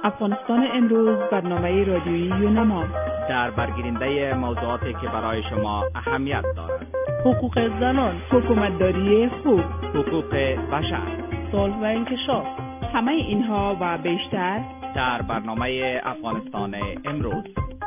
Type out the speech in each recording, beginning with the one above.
افغانستان امروز برنامه رادیویی یونما در برگیرنده موضوعاتی که برای شما اهمیت دارد: حقوق زنان، حکومتداری خوب، حقوق بشر، صلح و انکشاف. همه اینها و بیشتر در برنامه افغانستان امروز.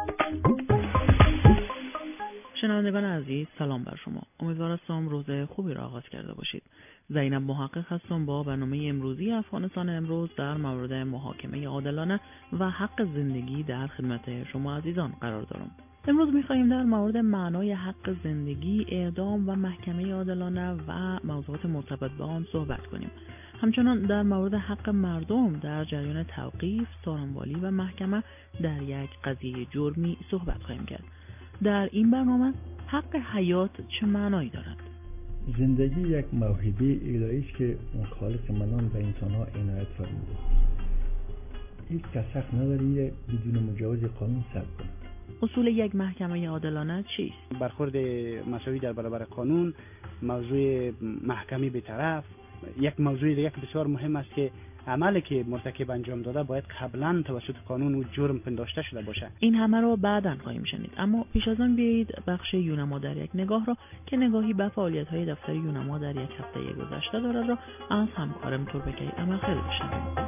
شنوندگان عزیز، سلام بر شما. امیدوارم روز خوبی را آغاز کرده باشید. زینب محقق هستم با برنامه امروزی افغانستان امروز در مورد محاکمه عادلانه و حق زندگی در خدمت شما عزیزان قرار دارم. امروز می‌خواهیم در مورد معنای حق زندگی، اعدام و محکمه عادلانه و موضوعات مرتبط با آن صحبت کنیم. همچنان در مورد حق مردم در جریان توقیف، سارنوالی و محکمه در یک قضیه جرمی صحبت خواهیم کرد. در این برنامه حق حیات چه معنایی دارد؟ زندگی یک موهبه الهی است که اون خالق منان به انسان‌ها عنایت فرموده. هیچ کس حق نداره بدون مجاز قانون سلب کنه. اصول یک محکمه عادلانه چیست؟ برخورد مساوی در برابر قانون، موضوع محکمه بی‌طرف. یک موضوع دیگه که بسیار مهم است که عملی که مرتکب انجام داده باید قبلا توسط قانون و جرم پنداشته شده باشه. این همه رو بعداً خواهیم شنید، اما پیش از آن بیایید بخش یونما در یک نگاه را که نگاهی به فعالیت‌های دفتر یونما در یک هفته گذشته دارد را از همکارم توربکی امرخیل بشنویم.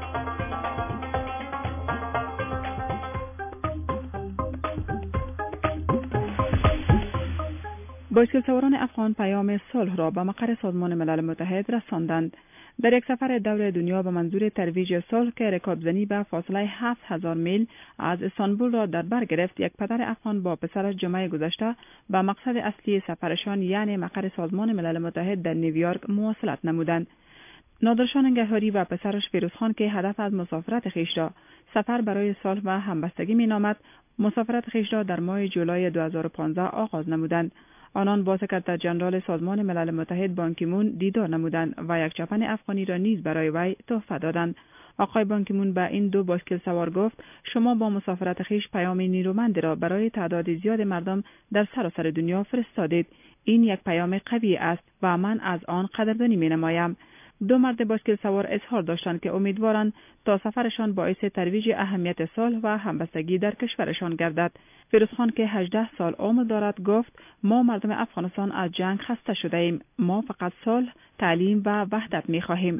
بایسکل‌سواران افغان پیام صلح را به مقر سازمان ملل متحد رساندند. در یک سفر دور دنیا به منظور ترویج صلح که رکابزنی به فاصله 7000 میل از استانبول را در بر گرفت، یک پدر افغان با پسرش جمعه گذشته به مقصد اصلی سفرشان یعنی مقر سازمان ملل متحد در نیویورک مواصلت نمودند. نادرشان انگهاری و پسرش فیروزخان که هدف از مسافرت خویش را سفر برای صلح و همبستگی مینامد، مسافرت خویش را در ماه جولای 2015 آغاز نمودند. آنان با سکرتر ژنرال سازمان ملل متحد بان کی مون دیدار نمودند و یک چپن افغانی را نیز برای وی تحفه دادند. آقای بان کی مون به این دو بایسکل سوار گفت: شما با مسافرت خویش پیام نیرومندی را برای تعداد زیاد مردم در سراسر دنیا فرستادید. این یک پیام قوی است و من از آن قدردانی می‌نمایم. دو مرد بایسکل سوار اظهار داشتند که امیدوارند تا سفرشان باعث ترویج اهمیت صلح و همبستگی در کشورشان گردد. فیروزخان که 18 سال عمر دارد گفت: ما مردم افغانستان از جنگ خسته شده ایم. ما فقط صلح، تعلیم و وحدت می خواهیم.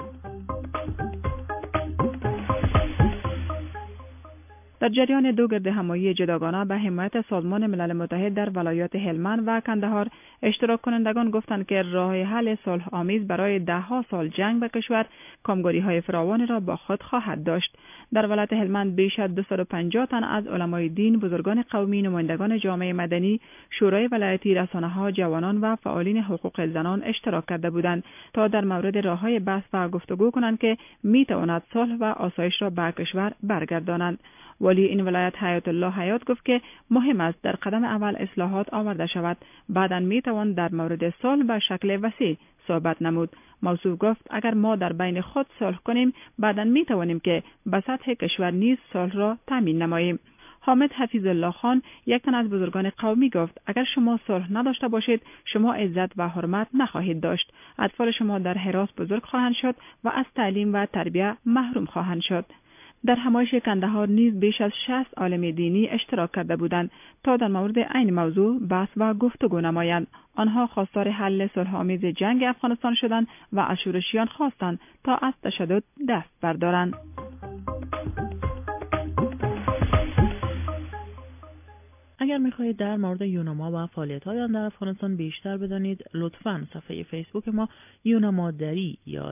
در جریان دو گرد همایی جداگانه به حمایت سازمان ملل متحد در ولایات هلمند و کندهار، اشتراک کنندگان گفتند که راه حل صلح آمیز برای 10 سال جنگ به کشور کامگاری‌های فراوانی را با خود خواهد داشت. در ولایت هلمند بیش از 250 تن از علمای دین، بزرگان قومی، نمایندگان جامعه مدنی، شورای ولایتی، رسانه‌ها، جوانان و فعالین حقوق زنان اشتراک کرده بودند تا در مورد راه‌های بحث و گفتگو کنند که می‌تواند صلح و آسایش را به کشور برگردانند. ولی این ولایت حیات الله حیات گفت که مهم است در قدم اول اصلاحات آورده شود، بعداً میتوان در مورد صلح به شکل وسیع صحبت نمود. موصوف گفت: اگر ما در بین خود صلح کنیم، بعداً میتوانیم که به سطح کشور نیز صلح را تامین نماییم. حامد حفیظ الله خان، یک تن از بزرگان قومی گفت: اگر شما صلح نداشته باشید، شما عزت و حرمت نخواهید داشت. اطفال شما در حراس بزرگ خواهند شد و از تعلیم و تربیت محروم خواهند شد. در همایش کندهار نیز بیش از 60 عالم دینی اشتراک کرده بودند تا در مورد این موضوع بحث و گفتگو نمایند. آنها خواستار حل صلح‌آمیز جنگ افغانستان شدند و از شورشیان خواستند تا از تشدد دست بردارند. اگر می‌خواهید در مورد یونما و فعالیت‌های آن در افغانستان بیشتر بدانید، لطفاً صفحه فیسبوک ما یونما دری یا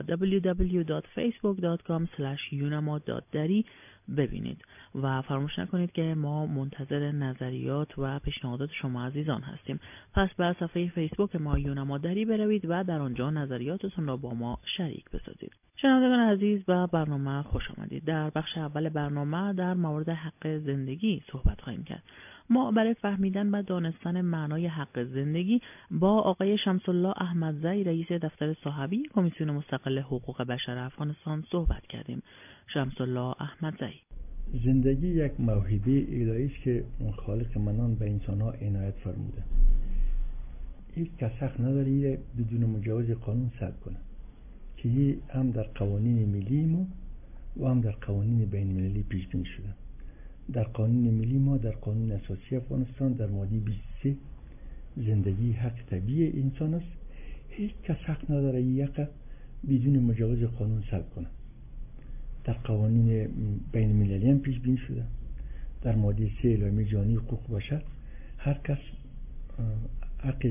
www.facebook.com/yunama.dari ببینید و فراموش نکنید که ما منتظر نظریات و پیشنهادات شما عزیزان هستیم. پس به صفحه فیسبوک ما یونما دری بروید و در آنجا نظریاتتون را با ما شریک بسازید. شنوندگان عزیز، به برنامه خوش آمدید. در بخش اول برنامه در مورد حق زندگی صحبت خواهیم کرد. ما برای فهمیدن و دانستن معنای حق زندگی با آقای شمس الله احمدزی، رئیس دفتر صاحبی کمیسیون مستقل حقوق بشر افغانستان صحبت کردیم. شمس الله احمدزی: زندگی یک موهبه الهی است که اون خالق منان به انسان‌ها عنایت فرموده. هیچ کس حق نداره بدون مجاز قانون سلب کنه که هم در قوانین ملی و هم در قوانین بین المللی پیش بینی شده. در قانون ملی ما، در قانون اساسی افغانستان در ماده 23 زندگی حق طبیعی انسان است. هیچ کس حق نداره یک بدون مجاز قانون سلب کنه. در قوانین بین المللی هم پیش بینی شده. در ماده 3 اعلامیه جهانی حقوق بشر هر کس حق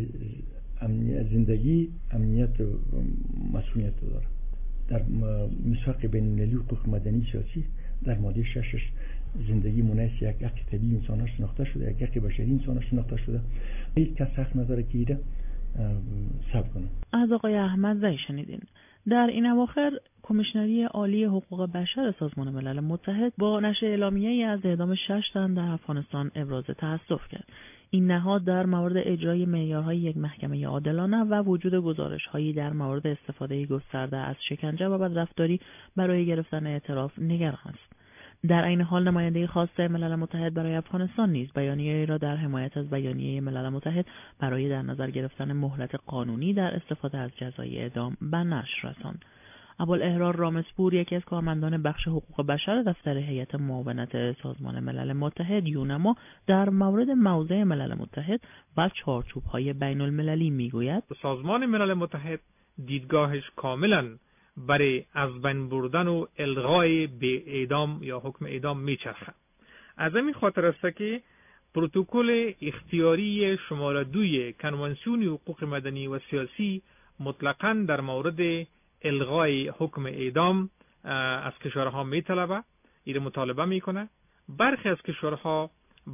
زندگی، امنیت و مسئولیت داره. در میثاق بین المللی حقوق مدنی سیاسی در ماده 6 زندگی مناسب یک حق طبیعی انسان ها شناخته شده، یک حق بشری انسان ها شناخته شده. هیچ کس حق نداره که ایده سلب کنه. از آقای احمدزئی شنیدین. در این اواخر کمیشنری عالی حقوق بشر سازمان ملل متحد با نشر اعلامیه‌ای از اعدام 6 تن در افغانستان ابراز تأسف کرد. این نهاد در مورد اجرای معیارهای یک محکمه عادلانه و وجود گزارش‌هایی در مورد استفاده گسترده از شکنجه و بدرفتاری برای گرفتن اعتراف نگران است. در عین حال نماینده خاص ملل متحد برای افغانستان نیز بیانیه‌ای را در حمایت از بیانیه ملل متحد برای در نظر گرفتن مهلت قانونی در استفاده از جزای اعدام به نشر رساند. ابوالاحرار رامسپور، یکی از کارمندان بخش حقوق بشر دفتر هیئت معاونت سازمان ملل متحد یونما، در مورد موضع ملل متحد و چارچوب‌های بین‌المللی میگوید: سازمان ملل متحد دیدگاهش کاملاً برای از بین بردن و الغای به اعدام یا حکم اعدام میچرخد. از همین خاطر است که پروتکل اختیاری شماره 2 کنوانسیون حقوق مدنی و سیاسی مطلقاً در مورد الغای حکم اعدام از کشورها میطلبه، این مطالبه میکنه. برخی از کشورها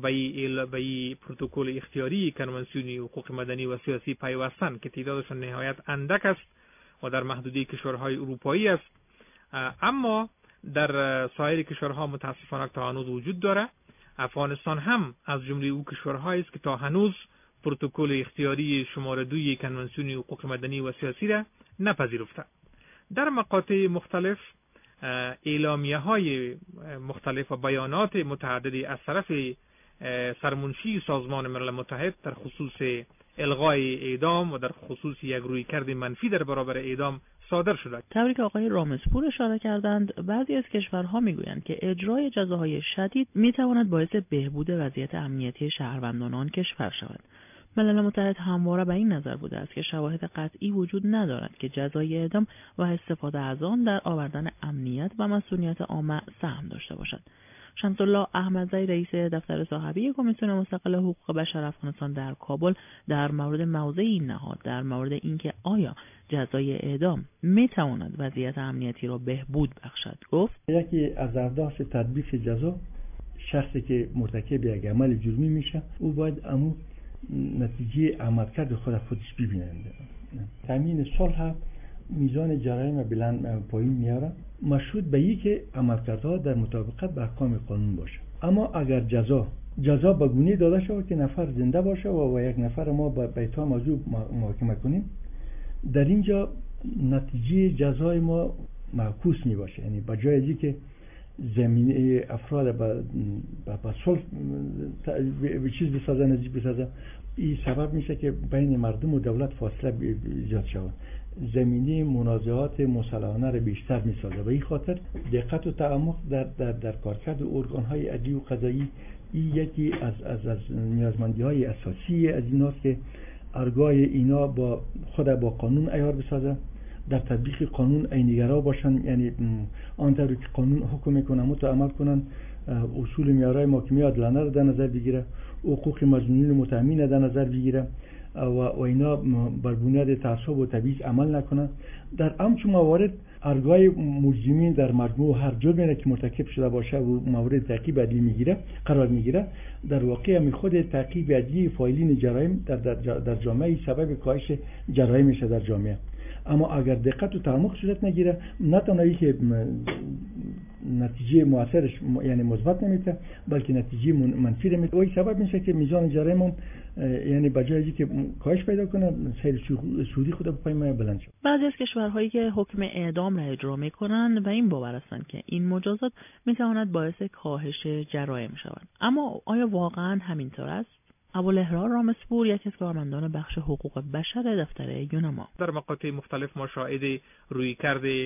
به پروتکل اختیاری کنوانسیون حقوق مدنی و سیاسی پیوستن که تعدادشون نهایت اندک است و در محدوده کشورهای اروپایی است، اما در سایر کشورها متاسفانه تا هنوز وجود داره. افغانستان هم از جمله او کشورهایی است که تا هنوز پروتکل اختیاری شماره 2 کنوانسیون حقوق مدنی و سیاسی را نپذیرفته. در مقاطع مختلف اعلامیه‌های مختلف و بیانات متعددی از طرف سرمنشی سازمان ملل متحد در خصوص الغای اعدام و در خصوص یک رویکرد منفی در برابر اعدام صادر شده. طوری که آقای رامسپور اشاره کردند، بعضی از کشورها میگویند که اجرای جزاهای شدید میتواند باعث بهبود وضعیت امنیتی شهروندان آن کشور شود. ملل متحد همواره به این نظر بوده است که شواهد قطعی وجود ندارد که جزای اعدام و استفاده از آن در آوردن امنیت و مسئولیت عامه سهم داشته باشد. شمس‌الله احمدزئی، رئیس دفتر صاحبی کمیسیون مستقل حقوق بشر افغانستان در کابل، در مورد موضع این نهاد در مورد اینکه آیا جزای اعدام میتواند وضعیت امنیتی را بهبود بخشد گفت: یکی از اهداف تطبیق جزا، شخصی که مرتکب یک عمل جرمی میشه او باید امو نتیجه عملکرد خودش ببینند. تامین صلح میزان جرایم بلند پایین میاره، مشروط به این که عملکردها در مطابقت با احکام قانون باشه. اما اگر جزا به گونه داده شود که نفر زنده باشه و یک نفر ما به اتهام موضوع محاکمه کنیم، در اینجا نتیجه جزای ما معکوس می باشه. یعنی به جای اینکه که زمینه افراد به صلح به چیز بسازه، نزدیک بسازه، این سبب میشه که بین مردم و دولت فاصله ایجاد شود، زمینه منازعات مصالحانه را بیشتر میسازه. و این خاطر دقت و تعمق در کارکرد ارگان‌های عدلی و قضایی این یکی از نیازمندی‌های اساسی از ایناست که ارگاه اینا با قانون عیار بسازه، در تطبیق قانون عینی‌گرا باشن، یعنی آنطور که قانون حکم میکنه متعامل کنن، اصول معیارهای محکمه عادلانه را در نظر بگیره، حقوق مظنونین متهمین در نظر بگیره و اینا بر بنیاد تعصب و تبعیض عمل نکنن. در همچون موارد ارگاه مجرمین در مجموع هر جرمی که مرتکب شده باشه و مورد تعقیب عدلی قرار میگیره، در واقع هم خود تعقیب عدلی فاعلین جرایم در جامعه سبب کاهش جرایم میشه در جامعه. اما اگر دقت و تعمق صورت نگیره، نه تنها که نتیجه موثرش یعنی مثبت نمیده، بلکه نتیجه منفی را میده. این سبب میشه که میزان جرایم هم یعنی بجای که کاهش پیدا کنه، سیر سودی خود به پای ما بلند شد. بعضی از کشورهایی که حکم اعدام را اجرا میکنند و این باور هستند که این مجازات میتواند باعث کاهش جرایم شود. اما آیا واقعا همینطور است؟ ابوالاحرار رامسپور، یکی از کارمندان بخش حقوق بشر دفتر یونما: در مقاطع مختلف ما شاهد رویکرد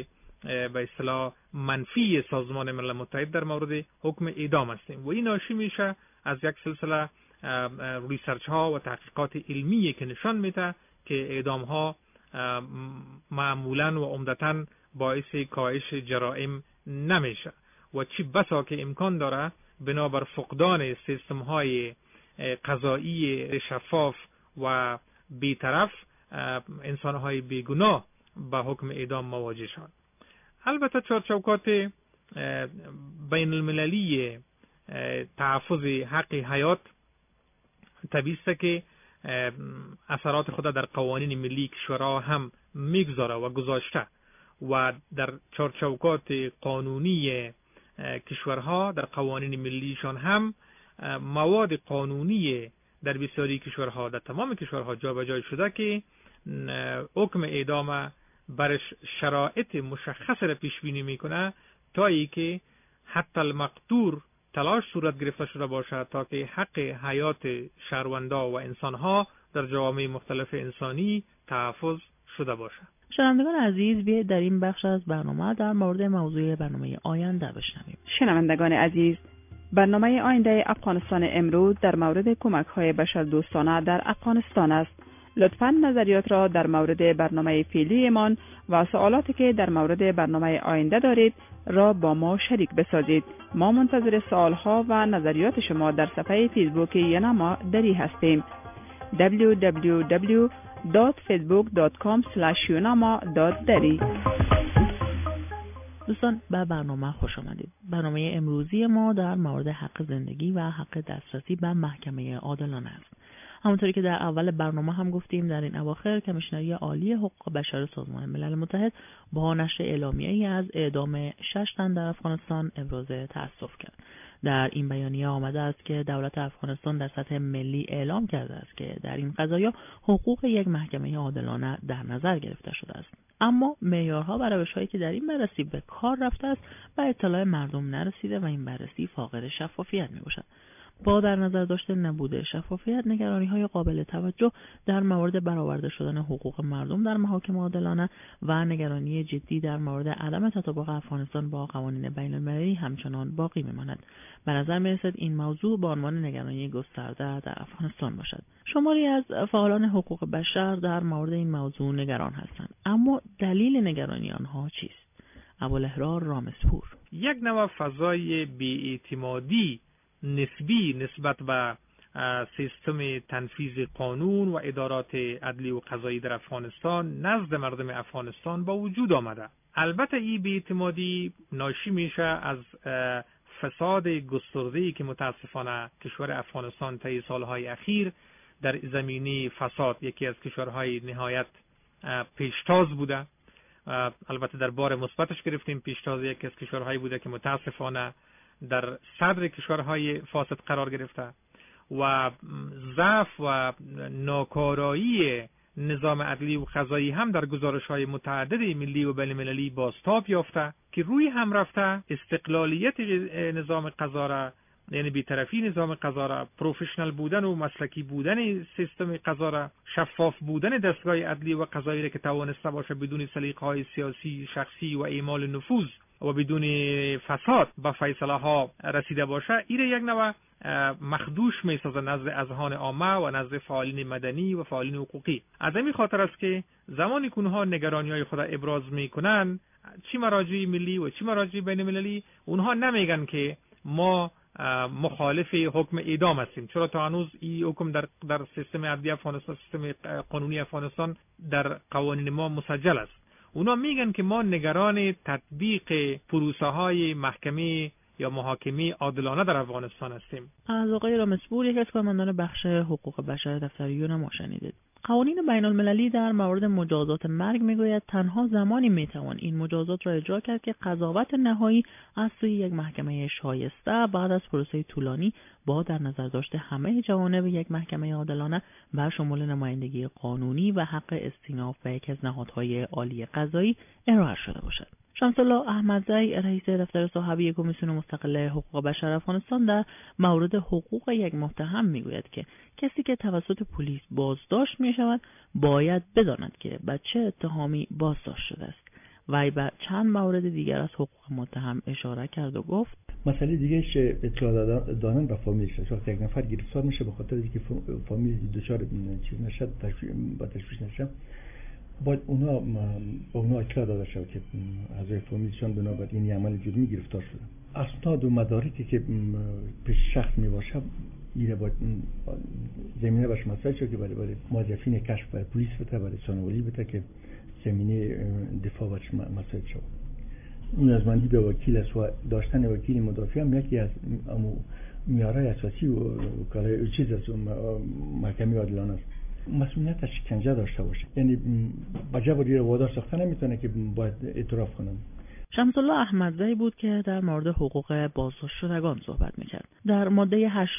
به اصطلاح منفی سازمان ملل متحد در مورد حکم اعدام هستیم و این ناشی میشه از یک سلسله ریسرچ ها و تحقیقات علمی که نشان میده که اعدام ها معمولاً و عمدتاً باعث کاهش جرائم نمیشه و چی بسا که امکان داره بنابر فقدان سیستم های قضایی شفاف و بی‌طرف انسان های بیگناه با حکم اعدام مواجه شدند. البته چارچوبات بین المللی تحفظ حق حیات طبیعی است که اثرات خود در قوانین ملی کشورها هم میگذاره و گذاشته و در چارچوبات قانونی کشورها در قوانین ملیشان هم مواد قانونی در بسیاری کشورها در تمام کشورها جابجا شده که حکم اعدام برش شرایط مشخص را پیش بینی میکنه تا ای که حتی المقدور تلاش صورت گرفته شده باشد تا که حق حیات شهروندا و انسانها در جوامع مختلف انسانی تحفظ شده باشد. شنوندگان عزیز، بیایید در این بخش از برنامه در مورد موضوع برنامه آینده بشنویم. شنوندگان عزیز، برنامه آینده افغانستان امروز در مورد کمک‌های بشردوستانه در افغانستان است. لطفاً نظریات را در مورد برنامه فعلیمان و سوالاتی که در مورد برنامه آینده دارید را با ما شریک بسازید. ما منتظر سوالها و نظریات شما در صفحه فیسبوک ینما دری هستیم. www.facebook.com/yunama.dari. دوستان، به برنامه خوش آمدید. برنامه امروزی ما در مورد حق زندگی و حق دسترسی به محکمه عادلانه است. همونطوری که در اول برنامه هم گفتیم، در این اواخر کمیشنری عالی حقوق بشر سازمان ملل متحد با نشر اعلامیه‌ای از اعدام 6 تن در افغانستان ابراز تأسف کرد. در این بیانیه آمده است که دولت افغانستان در سطح ملی اعلام کرده است که در این قضایا حقوق یک محکمه عادلانه در نظر گرفته شده است، اما معیارها و روش‌هایی که در این بررسی به کار رفته است به اطلاع مردم نرسیده و این بررسی فاقد شفافیت میباشد. با در نظر داشته نبوده شفافیت، نگرانی‌های قابل توجه در مورد برآورده شدن حقوق مردم در محاکم عادلانه و نگرانی جدی در مورد عدم تطابق افغانستان با قوانین بین‌المللی همچنان باقی می‌ماند. به نظر می‌رسد این موضوع به عنوان نگرانی گسترده در افغانستان باشد. شماری از فعالان حقوق بشر در مورد این موضوع نگران هستند، اما دلیل نگرانی آنها چیست؟ ابوالاحرار رامسپور: یک نوع فضای بی‌اعتمادی نسبی نسبت به سیستم تنفیذ قانون و ادارات عدلی و قضایی در افغانستان نزد مردم افغانستان با وجود آمده. البته این بی‌اعتمادی ناشی میشه از فساد گسترده‌ای که متاسفانه کشور افغانستان طی سالهای اخیر در زمینه فساد یکی از کشورهای نهایت پیشتاز بوده. البته در بار مثبتش گرفتیم، پیشتاز یکی از کشورهایی بوده که متاسفانه در صدر کشورهای فاسد قرار گرفته و ضعف و ناکارایی نظام عدلی و قضایی هم در گزارش‌های متعدد ملی و بین‌المللی بازتاب یافته که روی هم رفته استقلالیت نظام قضا را، یعنی بی‌طرفی نظام قضا را، پروفشنال بودن و مسلکی بودن سیستم قضا را، شفاف بودن دستگاه عدلی و قضایی را که توانسته باشه بدون سلیقه‌های سیاسی شخصی و اعمال نفوذ و بدون فساد به فیصله ها رسیده باشه، این یک نوع مخدوش میسازه نزد اذهان عامه و نزد فعالین مدنی و فعالین حقوقی. از این خاطر است که زمانی که اونها نگرانی‌های خود ابراز میکنن، چی مراجع ملی و چی مراجع بین المللی، اونها نمیگن که ما مخالف حکم اعدام هستیم، چرا تا هنوز این حکم در سیستم عدلی افغانستان، سیستم قانونی افغانستان در قوانین ما مسجل است. اونا میگن که ما نگران تطبیق پروسه های محکمه یا محاکمه عادلانه در افغانستان هستیم. از آقای رامسپور، یک از کارمندان بخش حقوق بشر دفتر یونما شنیدید. قوانین بین المللی در مورد مجازات مرگ میگوید تنها زمانی میتوان این مجازات را اجرا کرد که قضاوت نهایی از سوی یک محکمه شایسته بعد از پروسه طولانی با در نظر داشت همه جوانب یک محکمه عادلانه بر شمول نمایندگی قانونی و حق استیناف به یک از نهادهای عالی قضایی ارائه شده باشد. شمس‌الله احمدزی، رئیس دفتر صاحبی کمیسیون مستقل حقوق بشر افغانستان، در مورد حقوق یک متهم میگوید که کسی که توسط پلیس بازداشت میشود باید بداند که به چه اتهامی بازداشت شده است وی به چند مورد دیگر از حقوق متهم اشاره کرد و گفت مسئله دیگهش اطلاع دادن به فامیلش است. وقتی یک نفر گرفتار میشه به خاطر اینکه فامیل دچار چیز نشه، با تشویش نشه، باید اونا اطلاع داده شود که اعضای فامیلشان بنابراین این عمل جرمی گرفتار شده. اسناد و مدارکی که پیش شخص می باشه میره باید زمینه باش مسائل شد که برای موظفین کشف برای پلیس بده، برای ثانویه‌ای بده که زمینه دفاع باش مسائل شد. نیازمندی به وکیل است و داشتن وکیل مدافع هم یکی از معیارهای اساسی و کارهای چیز از محکمه عادلانه است. مسئولیت شکنجه داشته باشه، یعنی بجبری رو وادار ساخته نمیتونه که باید اعتراف کنم. شمس الله احمدزی بود که در مورد حقوق بازداشت شدگان صحبت میکرد. در ماده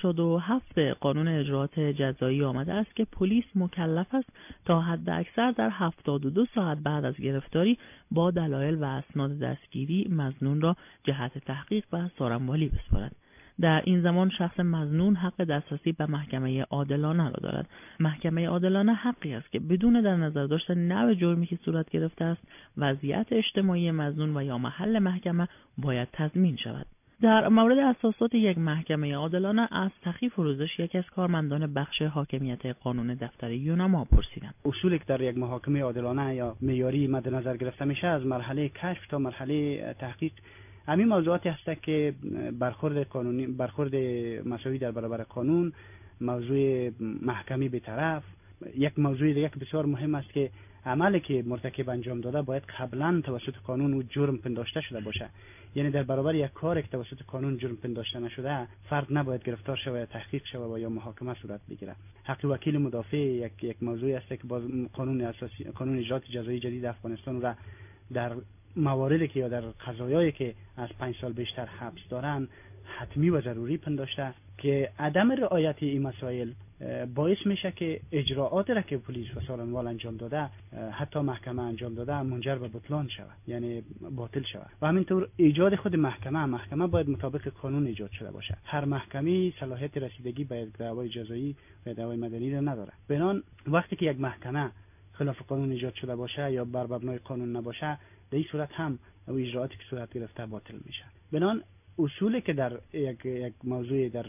87 قانون اجراءات جزایی آمده است که پلیس مکلف است تا حد اکثر در 72 ساعت بعد از گرفتاری با دلایل و اسناد دستگیری مظنون را جهت تحقیق و سارنوالی بسپارد. در این زمان شخص مظنون حق دسترسی به محکمه عادلانه را دارد. محکمه عادلانه حقی است که بدون در نظر داشتن نوع جرمی که صورت گرفته است، وضعیت اجتماعی مظنون و یا محل محکمه باید تضمین شود. در مورد اساسات یک محکمه عادلانه از تقی فروزش یکی از کارمندان بخش حاکمیت قانون دفتر یونما پرسیدم. اصولی که در یک محاکمه عادلانه یا معیاری مد نظر گرفته میشه از مرحله کشف تا مرحله تحقیق، همین موضوعاتی هست که برخورد قانونی، برخورد مساوی در برابر قانون، موضوع محکمی به طرف، یک موضوع دیگه که بسیار مهم است که عملی که مرتکب انجام داده باید قبلا توسط قانون و جرم پنداشته شده باشه. یعنی در برابر یک کاری که توسط قانون جرم پنداشته نشده، فرد نباید گرفتار شود یا تحقیق شود و یا محاکمه صورت بگیره. حق وکیل مدافع یک موضوعی است که باز قانون اساسی، قانون اجراءات جزایی جدید افغانستان را در مواردی که یا در قضایایی که از 5 سال بیشتر حبس دارن حتمی و ضروری پنداشته که عدم رعایت این مسائل باعث میشه که اجراعات را که پلیس و سارنوال انجام داده، حتی محکمه انجام داده، منجر به بطلان شود، یعنی باطل شود. و همینطور ایجاد خود محکمه باید مطابق قانون ایجاد شده باشه. هر محکمه صلاحیت رسیدگی به یک دعوای جزایی و دعوای مدنی را نداره. بنابراین وقتی که یک محکمه خلاف قانون ایجاد شده باشه یا بر مبنای قانون نباشه، در این صورت هم او اجراعاتی که صورت گرفته باطل میشه. بنابراین اصولی که در یک موضوع در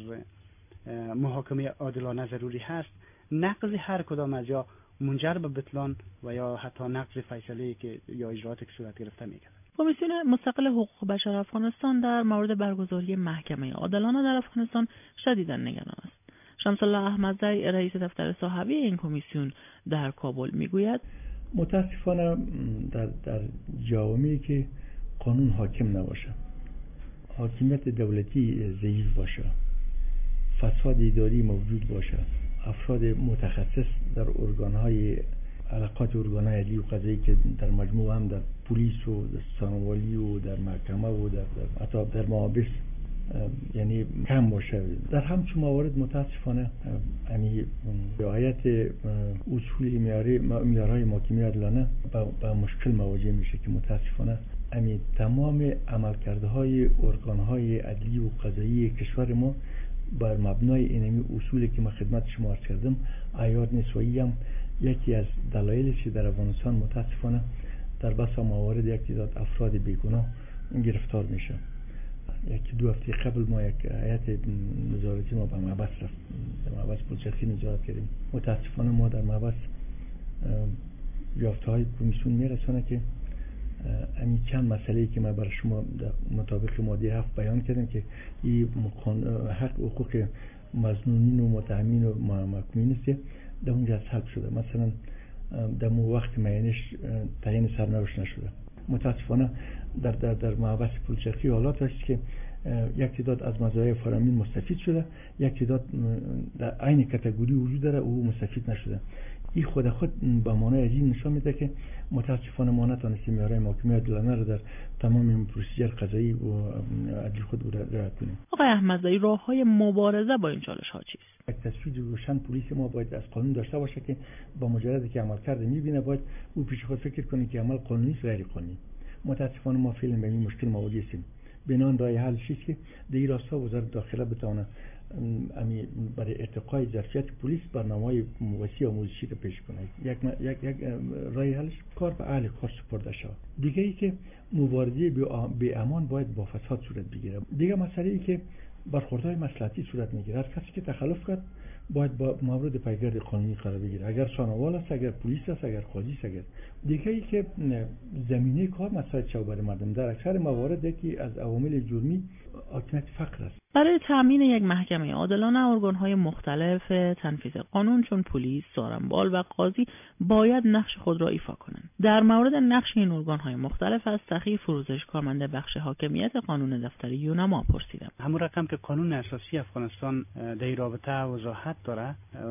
محاکمه عادلانه ضروری هست، نقض هر کدام از یا منجر به بطلان و یا حتی نقض فیصله که یا اجراعاتی که صورت گرفته میگردد. کمیسیون مستقل حقوق بشر افغانستان در مورد برگزاری محکمه عادلانه در افغانستان شدیداً نگران است. شمس الله احمدزی رئیس دفتر صاحبی این کمیسیون در کابل میگوید متاسفانه در جوامعی که قانون حاکم نباشه، حاکمیت دولتی ضعیف باشه، فساد اداری موجود باشه، افراد متخصص در ارگان‌های علاقات ارگان‌های عدلی و قضایی که در مجموع هم در پلیس و در ثانویه‌ای و در محکمه و حتی در محابس یعنی کم باشه. در همچون موارد متاسفانه رعایت اصول معیارهای محاکمه عادلانه با مشکل مواجه میشه که متاسفانه تمام عملکردهای ارگان‌های عدلی و قضایی کشور ما بر مبنای اینمی اصولی که من خدمت شما عرض کردم عیار نیست و هم یکی از دلایلش که در افغانستان متاسفانه در بسا موارد یک تعداد افراد بیگناه گرفتار میشه. یکی 2 هفته قبل ما یک هیئت نظارتی ما به محبس رفت، در محبس پلچرخی نظارت کردیم. متاسفانه ما در محبس یافته‌های کمیسیون میرسونه که همین چند مسئله‌ای که ما برای شما مطابق ماده 7 بیان کردم که این حق حقوق مظنونین و متهمین و محکومین است در اونجا حل شده. مثلا در مو وقت معینش تعیین سرنوشت نشده. متاسفانه در محبس پلچرخی حالات هست که یک تعداد از مزایای فرامین مستفید شده، یک تعداد در عین کاتگوری وجود داره او مستفید نشده. این خود به معنای از این نشان میده که متاسفانه ما نتونستیم معیارهای محاکمه عادلانه را در تمام این پروسیجر قضایی و عدل خود رعایت کنیم. آقای احمدزی، راههای مبارزه با این چالش ها چیست؟ یک تصویر روشن پلیس ما باید از قانون داشته باشه که با مجردی که عمل کرده میبینه باید او پیش خود فکر کنه که عمل قانونی است غیر قانونی. متاسفانه ما فعلا به این مشکل مواجه هستیم. بنان راه حل چیست که در این راستا وزارت داخله بتونه برای ارتقای ظرفیت پلیس برنامه‌های وسیع آموزشی رو پیش کنه. یک راه حلش کار به اهل کار سپرده شود. دیگه ای که مبارزه به امان باید با فساد صورت بگیره. دیگه مسئله ای که برخوردهای مصلحتی صورت میگیره. هر کسی که تخلف کرد باید با مورد پیگرد قانونی قرار بگیره. اگر سانوال است، اگر پلیس است، اگر قاضی است. اگر دیگه ای که زمینه کار مساعد شود برای مردم. در اکثر موارد یکی از عوامل جرمی حاکمیت فقر است. برای تامین یک محکمه عادلانه ارگان‌های مختلف تنفیذ قانون چون پلیس، سارنبال و قاضی باید نقش خود را ایفا کنند. در مورد نقش این ارگان‌های مختلف از تقی فروزش کارمند بخش حاکمیت قانون دفتر یونما پرسیدم. همون رقم که قانون اساسی افغانستان در رابطه وضاحت داره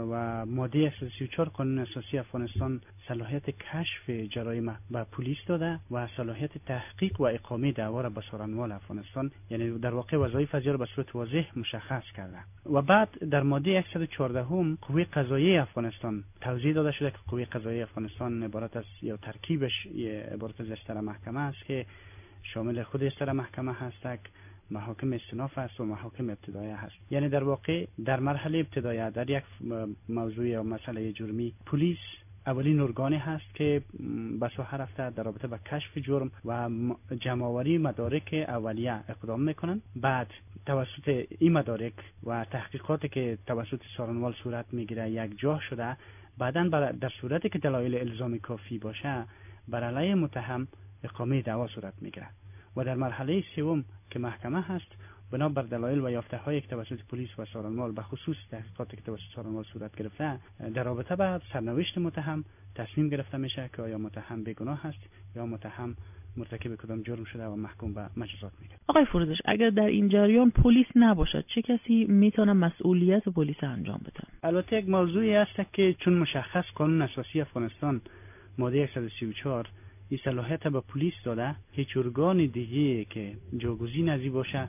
و ماده 134 قانون اساسی افغانستان صلاحیت کشف جرایم به پلیس داده و صلاحیت تحقیق و اقامه دعوا را به سارنوال افغانستان، یعنی در واقع وظایف از را به صورت واضح مشخص کرده. و بعد در ماده 114 قوه قضاییه افغانستان توضیح داده شده که قوه قضاییه افغانستان عبارت از یا ترکیبش عبارت از استر محکمه است که شامل خود استر محکمه هست، محاکم استئناف است و محاکم ابتداییه هست. یعنی در واقع در مرحله ابتداییه در یک موضوع یا مسئله جرمی پلیس اولین ارگانی هست که به ساحه رفته در رابطه با کشف جرم و جمع‌آوری مدارک اولیه اقدام میکنند. بعد توسط این مدارک و تحقیقاتی که توسط سارنوال صورت میگیره یک جا شده، بعداً در صورتی که دلایل الزامی کافی باشه بر علیه متهم اقامه دعوا صورت میگیره. و در مرحله سوم که محکمه هست بنا بر دلایل و یافته‌هایی که توسط پلیس و سارنوال به خصوص تحقیقاتی که توسط سارنوال صورت گرفته در رابطه با سرنوشت متهم تصمیم گرفته میشه که آیا متهم بیگناه هست یا متهم مرتکب کدام جرم شده و محکوم به مجازات میگه. آقای فروزش، اگر در این جریان پلیس نباشد چه کسی میتونه مسئولیت پلیس انجام بده؟ البته یک موضوعی هست که چون مشخص قانون اساسی افغانستان ماده 134 این صلاحیت به پلیس داده، هیچ ارگان دیگه که جاگزین از این باشه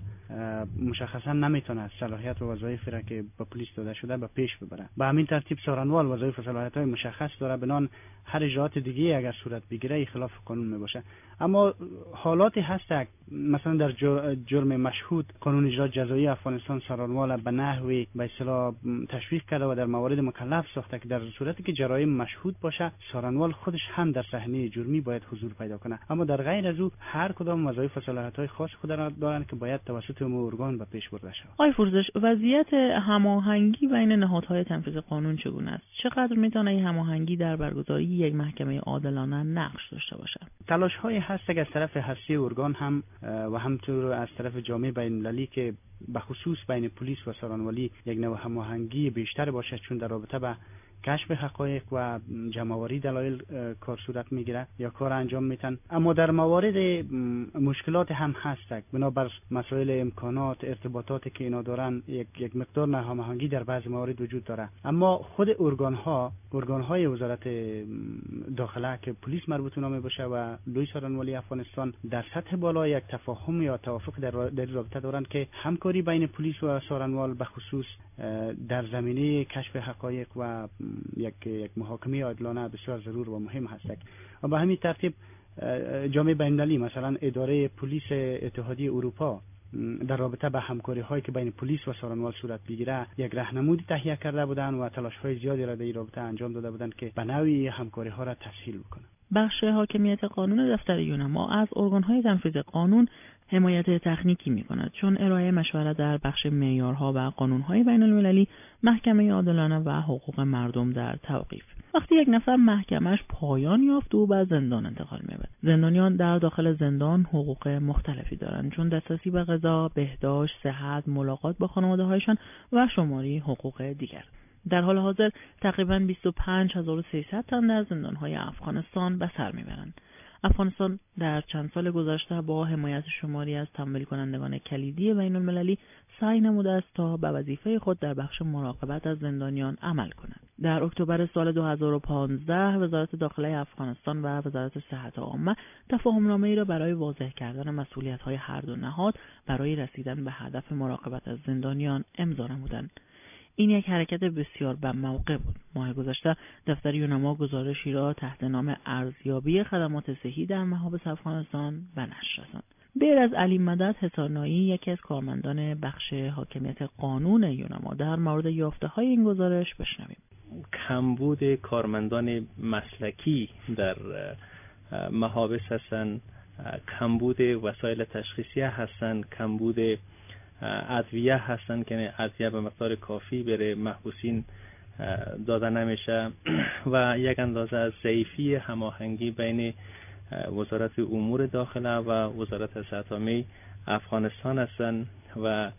مشخصا نمیتونه صلاحیت و وظایفی را که به پلیس داده شده به پیش ببره. به همین ترتیب سارنوال وظایف و صلاحیت‌های مشخص داره، بنان هر اجراءات دیگه اگر صورت بگیره خلاف قانون میباشه. اما حالاتی هست مثلا در جرم مشهود قانون اجرا جزایی افغانستان سارنوال به نحوی به اصطلاح تشویق کرده و در موارد مکلف ساخته که در صورتی که جرایم مشهود باشه سارنوال خودش هم در صحنه جرمی باید حضور پیدا کنه. اما در غیر از او هر کدام وظایف و صلاحیت‌های خاص خود را دارند که باید توسط ارگان به پیش برده شود. آقای فروزش، وضعیت هماهنگی بین نهادهای تنفیذ قانون چگونه است؟ چقدر میتونه این هماهنگی در برگزاری یک محکمه عادلانه نقش داشته باشد؟ تلاش‌هایی هست از طرف هستی ارگان هم و همینطور از طرف جامعه بین‌المللی که به خصوص بین پلیس و سارنوالی یک نوع هماهنگی بیشتر باشه، چون در رابطه با کشف حقایق و جمع‌آوری دلایل کار صورت میگیره یا کار انجام میتن. اما در موارد مشکلات هم هست بنابر مسائل امکانات ارتباطاتی که اینا دارن یک مقدار ناهماهنگی در بعض موارد وجود داره. اما خود ارگان‌های وزارت داخله که پلیس مربوط نامه باشه و لوی سارنوالی افغانستان در سطح بالا یک تفاهم یا توافق در رابطه دارن که همکاری بین پلیس و سارنوال به خصوص در زمینه کشف حقایق و یک محاکمه عادلانه بسیار ضرور و مهم هست. و به همین ترتیب جامعه بین‌المللی مثلا اداره پلیس اتحادیه اروپا در رابطه با همکاری هایی که بین پلیس و سارنوال صورت بگیره یک راهنمودی تهیه کرده بودند و تلاش های زیادی را در این رابطه انجام داده بودند که به نوعی همکاری ها را تسهیل بکنه. بخش حاکمیت قانون دفتر یونما از ارگان‌های تنفیذ قانون حمایت تکنیکی می‌کند، چون ارائه مشورت در بخش معیارها و قانون‌های بین‌المللی، محکمه عادلانه و حقوق مردم در توقیف. وقتی یک نفر محکمه‌اش پایان یافت او به زندان انتقال می‌یابد. زندانیان در داخل زندان حقوق مختلفی دارند، چون دسترسی به غذا، بهداشت، صحت، ملاقات با خانواده‌هایشان و شماری حقوق دیگر. در حال حاضر تقریباً 25300 تن در زندان‌های افغانستان به سر می‌برند. افغانستان در چند سال گذشته با حمایت شماری از تمویل کنندگان کلیدی بین‌المللی سعی نموده است تا به وظیفه خود در بخش مراقبت از زندانیان عمل کند. در اکتبر سال 2015 وزارت داخله افغانستان و وزارت صحت عامه تفاهم‌نامه‌ای را برای واضح کردن مسئولیت‌های هر دو نهاد برای رسیدن به هدف مراقبت از زندانیان امضا نمودند. این یک حرکت بسیار بموقع بود. ماه گذشته دفتر یونما گزارشی را تحت نام ارزیابی خدمات صحی در محابس افغانستان به نشر رساند. بیر از علی مدد حسارنایی، یکی از کارمندان بخش حاکمیت قانون یونما، در مورد یافته‌های این گزارش بشنویم. کمبود کارمندان مسلکی در محابس هستند، کمبود وسایل تشخیصیه هستند، کمبود ادویه هستند که ادویه به مقدار کافی بره محبوسین داده نمیشه و یک اندازه از ضعیفی هماهنگی بین وزارت امور داخله و وزارت صحت عامه افغانستان هستند و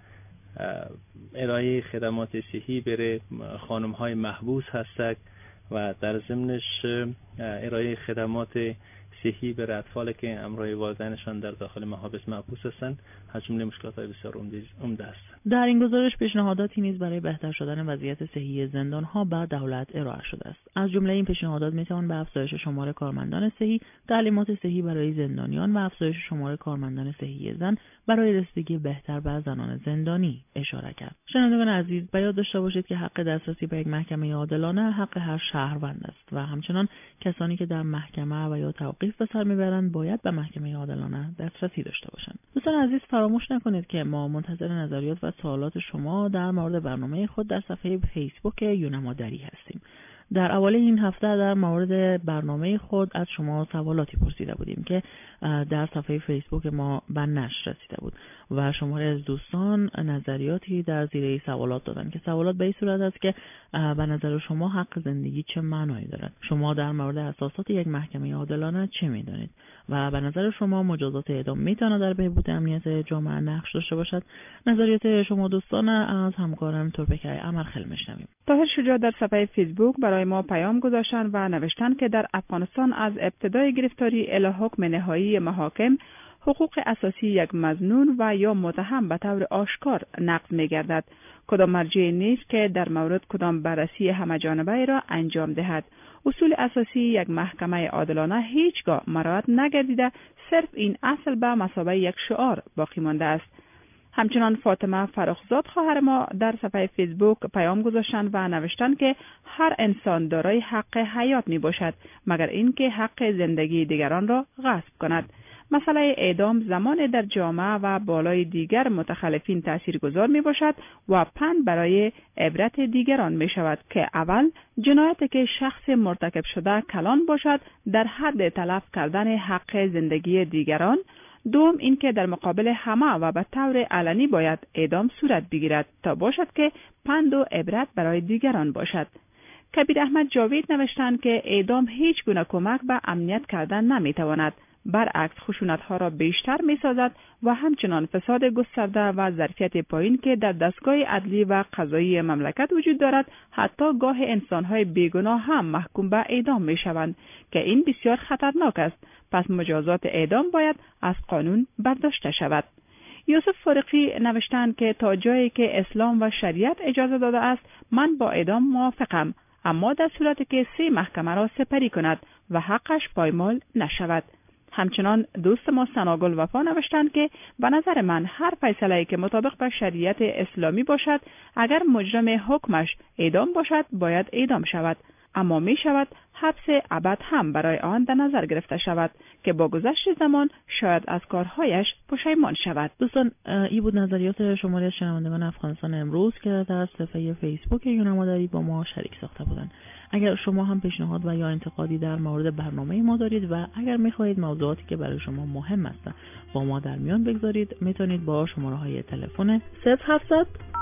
ارائه خدمات صحی بره خانم‌های محبوس هستند و در ضمنش ارائه خدمات صحی بر اطفالی که همراه والدینشان در داخل محابس محبوس هستند از جمله مشکلات‌های بسیار عمده است. در این گزارش پیشنهاداتی نیز برای بهتر شدن وضعیت صحی زندان‌ها به دولت ارائه شده است. از جمله این پیشنهادات می‌توان به افزایش شمار کارمندان صحی، تعلیمات صحی برای زندانیان و افزایش شمار کارمندان صحی زن برای رسیدگی بهتر به زنان زندانی اشاره کرد. شنوندگان عزیز، به یاد داشته باشید که حق دسترسی به یک محکمه عادلانه حق هر شهروند است و همچنان کسانی که در محکمه و یا توقیف به سر میبرند باید به محکمه عادلانه دسترسی داشته باشند. دوستان عزیز، فراموش نکنید که ما منتظر نظریات و سوالات شما در مورد برنامه خود در صفحه فیسبوک یونما دری هستیم. در اول این هفته در مورد برنامه خود از شما سوالاتی پرسیده بودیم که در صفحه فیسبوک ما به نشر رسیده بود و شماری از دوستان نظریاتی در زیر این سوالات دادن که سوالات به این صورت است که به نظر شما حق زندگی چه معنایی دارد؟ شما در مورد اساسات یک محکمه عادلانه چه می‌دانید؟ و به نظر شما مجازات اعدام میتواند در بهبود امنیت جامعه نقش داشته باشد؟ نظریات شما دوستان از همکارم تربکای عمرخیل میشنویم. طاهر شجاع در صفحه فیسبوک برای ما پیام گذاشتن و نوشتن که در افغانستان از ابتدای گرفتاری الی حکم نهایی محاکم حقوق اساسی یک مظنون و یا متهم به طور آشکار نقض می‌گردد. کدام مرجعی نیست که در مورد کدام بررسی همه‌جانبه را انجام دهد. اصول اساسی یک محکمه عادلانه هیچگاه مراعات نگردیده، صرف این اصل به مثابه یک شعار باقی مانده است. همچنان فاطمه فرخزاد خواهر ما در صفحه فیسبوک پیام گذاشتند و نوشتند که هر انسان دارای حق حیات می باشد مگر اینکه حق زندگی دیگران را غصب کند. مسئله اعدام زمان در جامعه و بالای دیگر متخلفین تاثیرگذار می باشد و پند برای عبرت دیگران می شود که اول جنایتی که شخص مرتکب شده کلان باشد در حد تلف کردن حق زندگی دیگران، دوم اینکه در مقابل همه و به طور علنی باید اعدام صورت بگیرد تا باشد که پند و عبرت برای دیگران باشد. کبیر احمد جاوید نوشتند که اعدام هیچ گونه کمک به امنیت کردن نمیتواند، برعکس خشونت‌ها را بیشتر می‌سازد و همچنان فساد گسترده و ظرفیت پایین که در دستگاه عدلی و قضایی مملکت وجود دارد، حتی گاه انسان‌های بیگناه هم محکوم به اعدام می‌شوند که این بسیار خطرناک است. پس مجازات اعدام باید از قانون برداشته شود. یوسف فارقی نوشتند که تا جایی که اسلام و شریعت اجازه داده است من با اعدام موافقم، اما در صورتی که 3 محکمه را سپری کند و حقش پایمال نشود. همچنان دوست ما سناگل وفا نوشتند که به نظر من هر فیصله‌ای که مطابق به شریعت اسلامی باشد، اگر مجرم حکمش اعدام باشد باید اعدام شود، اما می شود حبس ابد هم برای آن در نظر گرفته شود که با گذشت زمان شاید از کارهایش پشیمان شود. دوستان، این بود نظریات شماری از شنوندگان افغانستان امروز که در صفحه فیسبوک یونما دری با ما شریک ساخته بودند. اگر شما هم پیشنهاد و یا انتقادی در مورد برنامه ما دارید و اگر می‌خواهید موضوعاتی که برای شما مهم است با ما در میان بگذارید، میتونید با شماره‌های تلفن 0700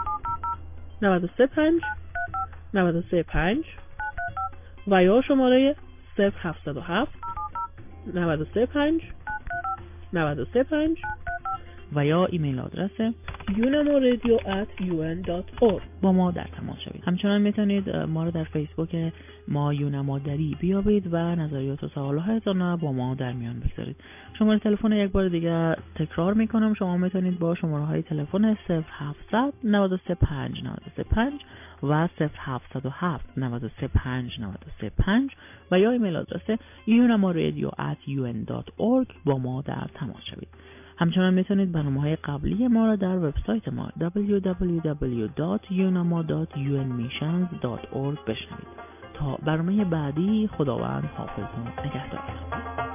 935 935 و یا شماره 0707 935 935 و یا ایمیل آدرس unamaradio@un.org با ما در تماس شوید. همچنان میتونید ما رو در فیسبوک ما یونما دری بیابید و نظریات و سوالاتتون با ما در میان بگذارید. شماره تلفن یک بار دیگه تکرار میکنم، شما میتونید با شماره های تلفن 0700 935 935 و 0707 935 935 و یا ایمیل آدرس unamaradio@un.org با ما در تماس شوید. همچنان میتونید برنامه‌های قبلی ما را در وبسایت ما www.unama.unmissions.org بشنوید. تا برنامه بعدی، خداوند حافظ و نگهدار.